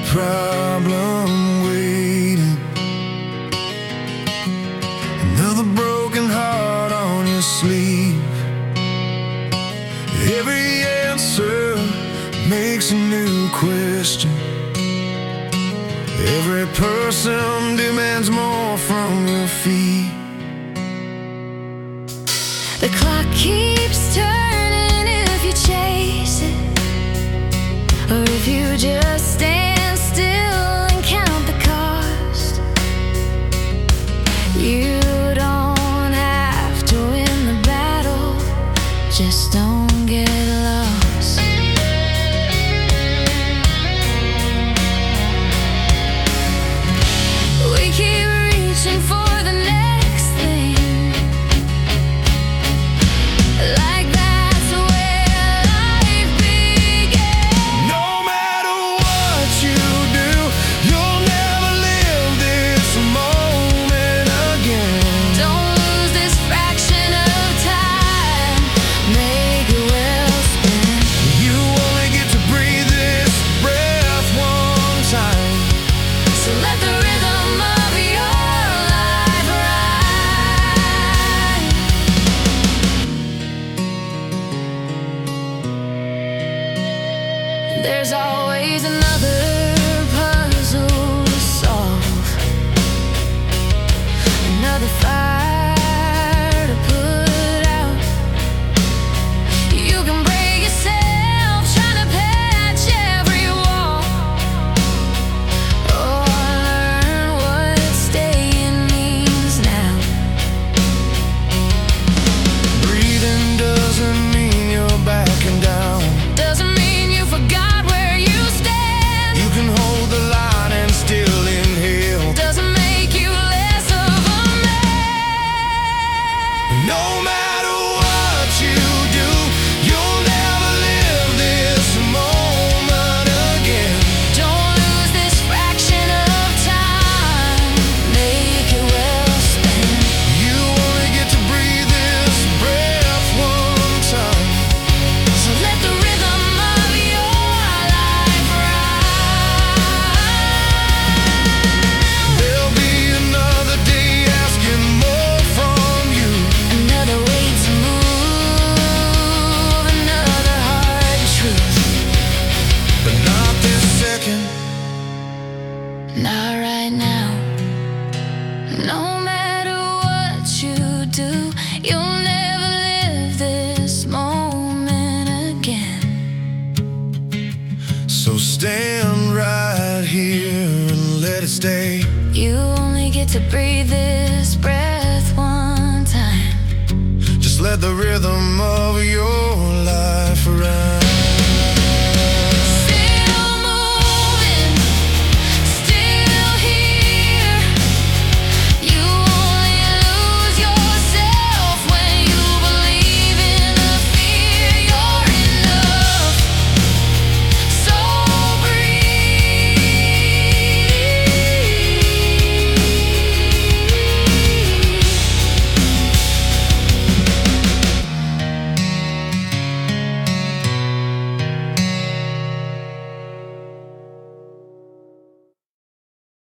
problem waiting, another broken heart on your sleeve. Every answer makes a new question. Every person demands more from your feet. The clock keeps turning if you chase it, or if you just stand still and count the cost. You don't have to win the battle, just don't get lost. We keep reaching for the next thing, like that's where life began. No matter what you do, you'll never live this moment again. Don't lose this fraction of time, make it well spent. You only get to breathe this breath one time. So let the rhythm of your life ride. There's always another puzzle to solve, another fire to put out. You can break yourself trying to patch every wall, or learn what staying means now. Breathing doesn't mean you're backing down. Doesn't mean you forgot where you stand. You can hold the line and still inhale. Doesn't make you less of a man. No matter what you do, you'll never live this moment again. Don't lose this fraction of time, make it well spent. You only get to breathe this breath one time. So let the rhythm of your life ride. There'll be another day asking more from you. Another way to move, another hard truth. But not this second. Not right now. No matter what you do, you'll never live this moment again. So stand right here and let it stay. You only get to breathe this breath one time. Just let the rhythm of your